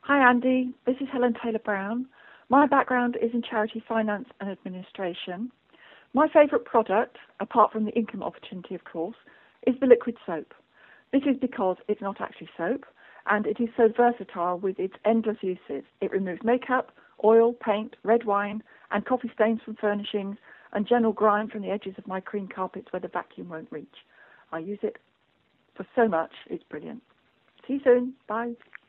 Hi Andy, this is Helen Taylor Brown. My background is in charity finance and administration. My favourite product, apart from the income opportunity of course, is the liquid soap. This is because it's not actually soap and it is so versatile with its endless uses. It removes makeup, oil, paint, red wine and coffee stains from furnishings and general grime from the edges of my cream carpets where the vacuum won't reach. I use it for so much, it's brilliant. See you soon, bye.